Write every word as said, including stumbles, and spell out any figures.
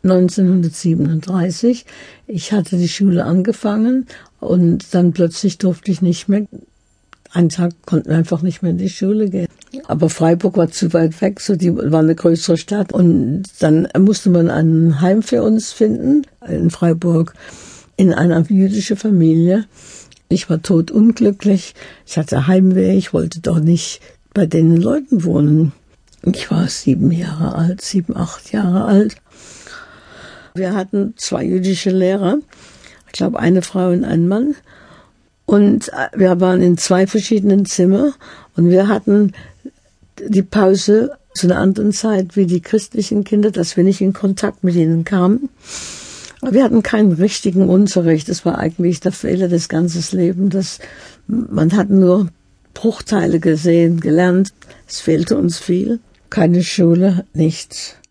neunzehnhundertsiebenunddreißig. Ich hatte die Schule angefangen und dann plötzlich durfte ich nicht mehr. Einen Tag konnten wir einfach nicht mehr in die Schule gehen. Aber Freiburg war zu weit weg, so die war eine größere Stadt. Und dann musste man ein Heim für uns finden in Freiburg, in einer jüdischen Familie. Ich war todunglücklich. Ich hatte Heimweh. Ich wollte doch nicht bei den Leuten wohnen. Ich war sieben Jahre alt, sieben, acht Jahre alt. Wir hatten zwei jüdische Lehrer. Ich glaube, eine Frau und ein Mann. Und wir waren in zwei verschiedenen Zimmern und wir hatten die Pause zu einer anderen Zeit wie die christlichen Kinder, dass wir nicht in Kontakt mit ihnen kamen. Aber wir hatten keinen richtigen Unterricht. Das war eigentlich der Fehler des ganzen Lebens. Das, man hat nur Bruchteile gesehen, gelernt. Es fehlte uns viel. Keine Schule, nichts.